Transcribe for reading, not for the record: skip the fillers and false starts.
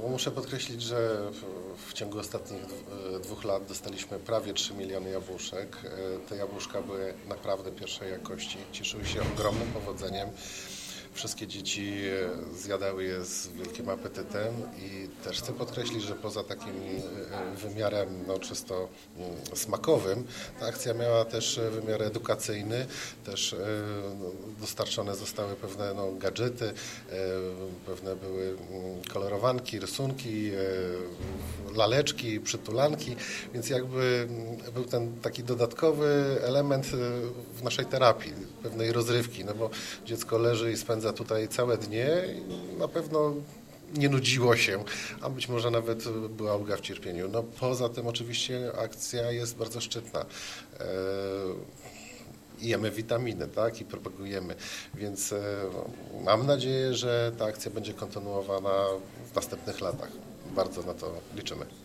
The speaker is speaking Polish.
No muszę podkreślić, że w ciągu ostatnich 2 lat dostaliśmy prawie 3 miliony jabłuszek. Te jabłuszka były naprawdę pierwszej jakości, cieszyły się ogromnym powodzeniem. Wszystkie dzieci zjadały je z wielkim apetytem i też chcę podkreślić, że poza takim wymiarem czysto smakowym, ta akcja miała też wymiar edukacyjny, też dostarczone zostały pewne gadżety, pewne były kolorowanki, rysunki, laleczki, przytulanki, więc jakby był ten taki dodatkowy element w naszej terapii, pewnej rozrywki, no bo dziecko leży i spędza tutaj całe dnie i na pewno nie nudziło się, a być może nawet była ulga w cierpieniu. No poza tym oczywiście akcja jest bardzo szczytna. Jemy witaminy, tak, i propagujemy, więc mam nadzieję, że ta akcja będzie kontynuowana w następnych latach. Bardzo na to liczymy.